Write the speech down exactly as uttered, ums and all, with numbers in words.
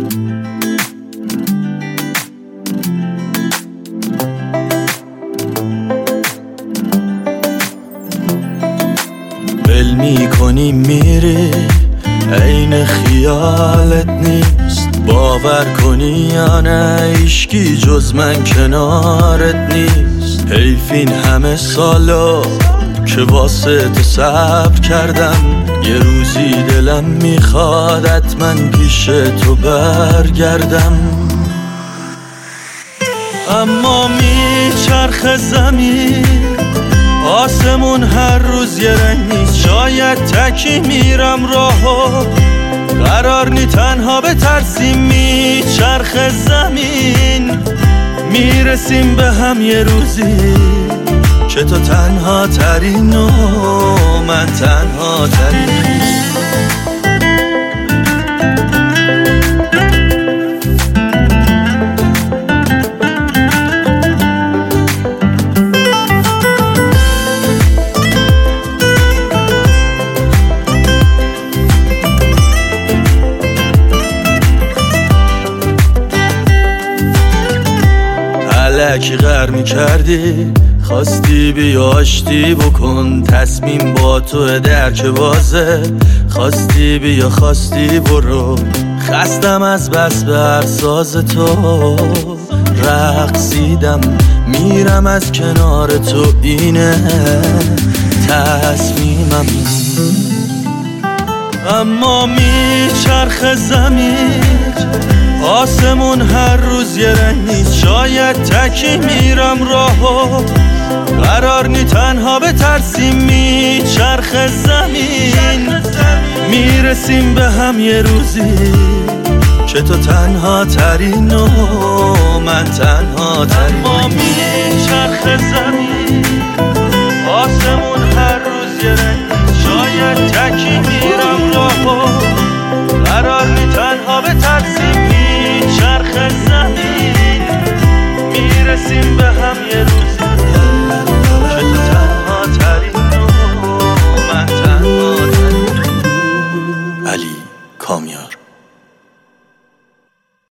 ول میکنی میری عین خیالت نیست، باور کنی یا نه هیچکی جز من کنارت نیست. حیف این همه سالا که واسه تو صبر کردم، یه روزی دلم میخواد حتما پیش تو برگردم. اما میچرخ زمین آسمون هر روز یه رنگ نیست، شاید تکی میرم راهو قرار نی تنها بترسیم. میچرخ زمین میرسیم به هم یه روزی که تو تنها ترین و من تنها ترین. الکی غر میکردی خواستی بیا آشتی بکن، تصمیم با تو درک بازه، خواستی بیا خواستی برو. خستم از بس به هر ساز تو رقصیدم، میرم از کنار تو اینه تصمیمم. اما میچرخ زمین آسمون هر روز یه رنگ نیست، شاید تکی میرم راهو قرار نی تنها بترسیم. میچرخ زمین میرسیم به هم یه روزی که تو تنها ترین و من تنها ترین. اما میچرخ زمین